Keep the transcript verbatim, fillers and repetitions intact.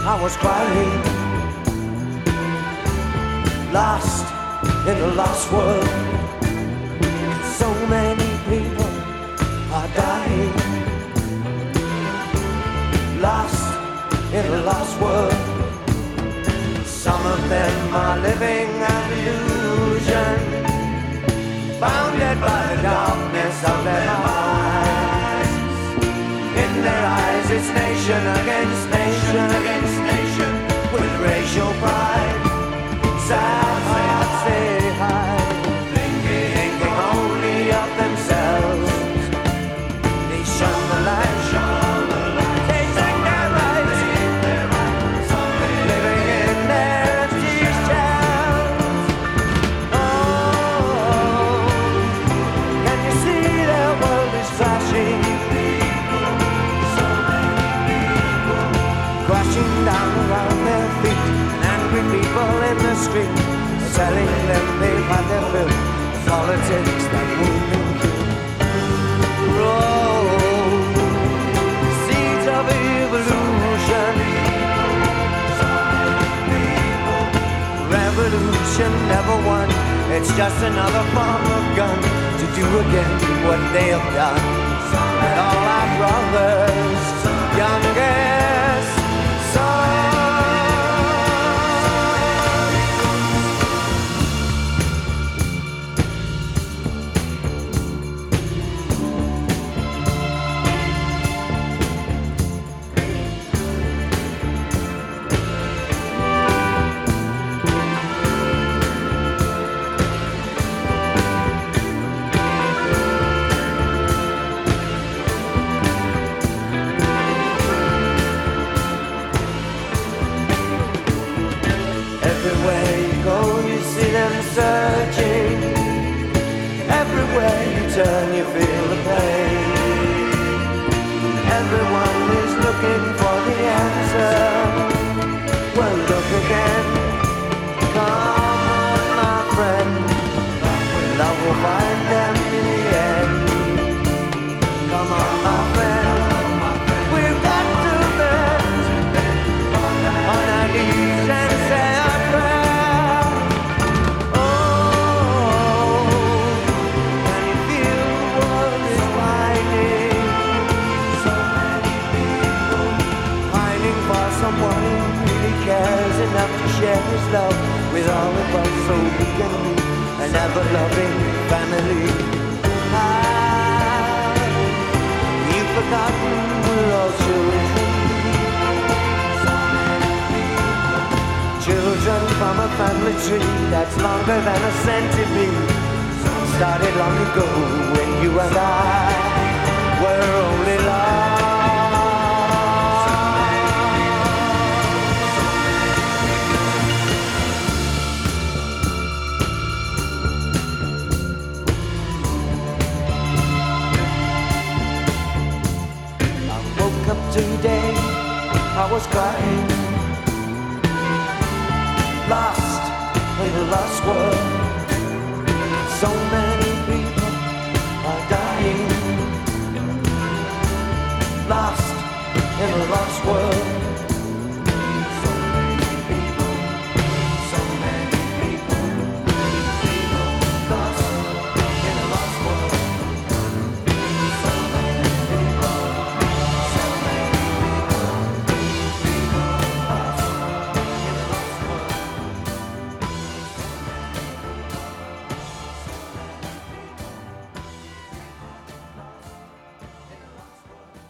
I was crying, lost in the lost world. So many people are dying, lost in the lost world. Some of them are living an illusion, bounded by the darkness of their eyes. In their eyes it's nation against nation against nation, with racial pride. Sad hearts they hide, thinking, thinking only of themselves. They shun the light, shun the light. They take their rights, living in their empty shells. Oh, can you see their world is crashing, crashing down around their feet? People in the street telling them they've had their fill of politics that wound and kill. Oh, seeds of evolution. Revolution never won. It's just another form of gun to do again what they have done. And all our brothers, youngest sons. Searching, everywhere you turn you feel the pain. Everyone is looking for the answer. Well, look again. Come on, my friend, love will find them in the end. Come on, my friend, we've got to bend on our knees and say a prayer. Someone who really cares enough to share his love with all of us, so we can be an ever-loving family. Ah, you've forgotten we're all children, children from a family tree that's longer than a century. Started long ago when you and I were only lost. Today I was crying, lost in the lost world. So many people are dying, lost in the lost world.